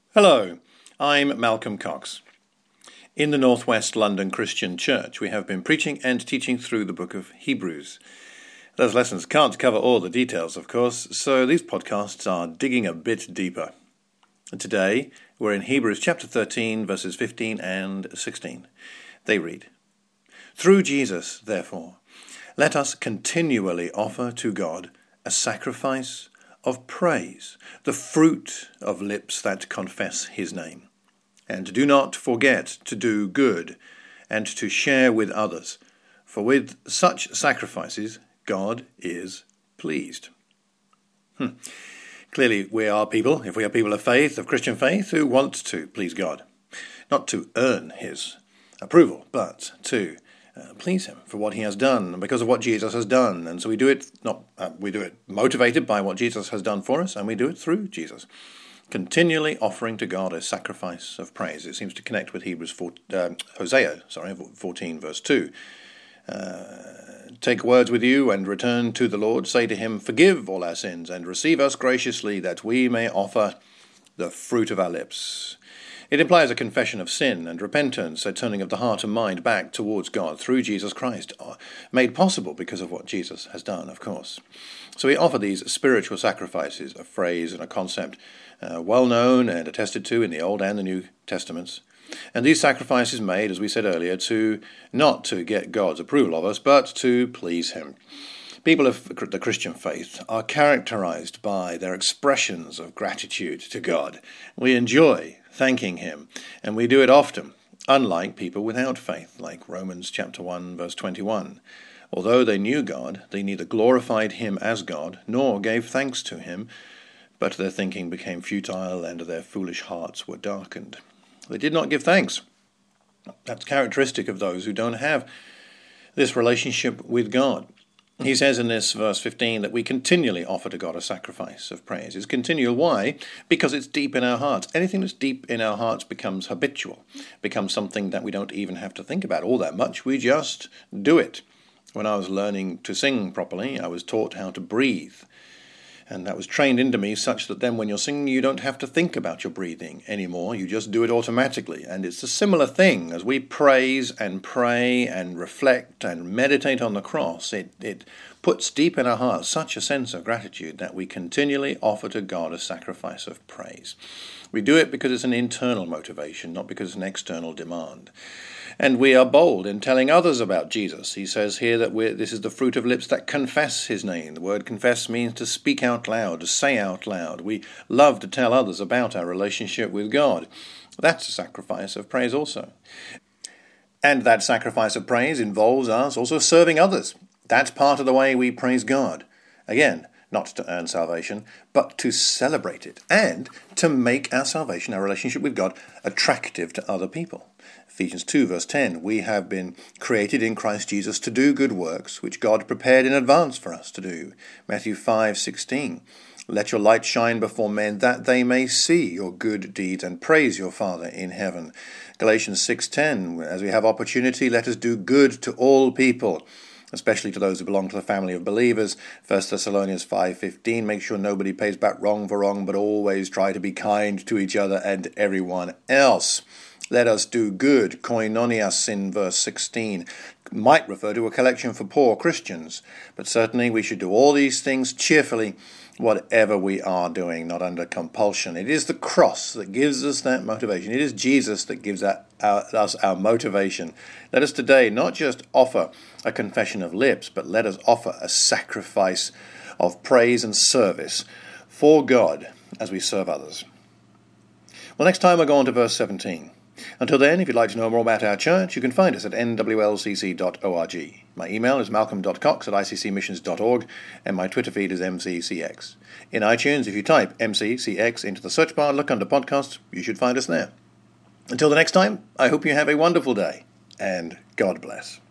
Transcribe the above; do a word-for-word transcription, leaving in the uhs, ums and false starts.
Hello, I'm Malcolm Cox. In the Northwest London Christian Church, we have been preaching and teaching through the book of Hebrews. Those lessons can't cover all the details, of course, so these podcasts are digging a bit deeper. Today, we're in Hebrews chapter thirteen, verses fifteen and sixteen. They read, "Through Jesus, therefore, let us continually offer to God a sacrifice of praise, the fruit of lips that confess his name. And do not forget to do good and to share with others, for with such sacrifices God is pleased." Hmm. Clearly we are people, if we are people of faith, of Christian faith, who want to please God. Not to earn his approval, but to Uh, please him for what he has done and because of what Jesus has done. And so we do it not uh, we do it motivated by what Jesus has done for us, and we do it through Jesus, continually offering to God a sacrifice of praise. It seems to connect with Hebrews four, uh, Hosea, sorry, fourteen verse two. Uh, Take words with you and return to the Lord. Say to him, "Forgive all our sins and receive us graciously, that we may offer the fruit of our lips." It implies a confession of sin and repentance, a turning of the heart and mind back towards God through Jesus Christ, made possible because of what Jesus has done, of course. So we offer these spiritual sacrifices, a phrase and a concept uh, well known and attested to in the Old and the New Testaments. And these sacrifices made, as we said earlier, to not to get God's approval of us, but to please him. People of the Christian faith are characterized by their expressions of gratitude to God. We enjoy thanking him, and we do it often, unlike people without faith, like Romans chapter one, verse twenty-one. Although they knew God, they neither glorified him as God, nor gave thanks to him, but their thinking became futile, and their foolish hearts were darkened. They did not give thanks. That's characteristic of those who don't have this relationship with God. He says in this verse fifteen that we continually offer to God a sacrifice of praise. It's continual. Why? Because it's deep in our hearts. Anything that's deep in our hearts becomes habitual, becomes something that we don't even have to think about all that much. We just do it. When I was learning to sing properly, I was taught how to breathe. And that was trained into me such that then when you're singing, you don't have to think about your breathing anymore. You just do it automatically. And it's a similar thing. As we praise and pray and reflect and meditate on the cross, it, it puts deep in our hearts such a sense of gratitude that we continually offer to God a sacrifice of praise. We do it because it's an internal motivation, not because it's an external demand. And we are bold in telling others about Jesus. He says here that we're, this is the fruit of lips that confess his name. The word confess means to speak out loud, to say out loud. We love to tell others about our relationship with God. That's a sacrifice of praise also. And that sacrifice of praise involves us also serving others. That's part of the way we praise God. Again, not to earn salvation, but to celebrate it and to make our salvation, our relationship with God, attractive to other people. Ephesians two verse ten, we have been created in Christ Jesus to do good works, which God prepared in advance for us to do. Matthew five sixteen, let your light shine before men, that they may see your good deeds and praise your Father in heaven. Galatians six ten, as we have opportunity, let us do good to all people, especially to those who belong to the family of believers. First Thessalonians five fifteen, make sure nobody pays back wrong for wrong, but always try to be kind to each other and everyone else. Let us do good, koinonias in verse sixteen, might refer to a collection for poor Christians, but certainly we should do all these things cheerfully, whatever we are doing, not under compulsion. It is the cross that gives us that motivation. It is Jesus that gives that, our, us our motivation. Let us today not just offer a confession of lips, but let us offer a sacrifice of praise and service for God as we serve others. Well, next time we'll go on to verse seventeen. Until then, if you'd like to know more about our church, you can find us at n w l c c dot org. My email is malcolm dot cox at i c c missions dot org, and my Twitter feed is m c c x. In iTunes, if you type M C C X into the search bar and look under podcasts, you should find us there. Until the next time, I hope you have a wonderful day, and God bless.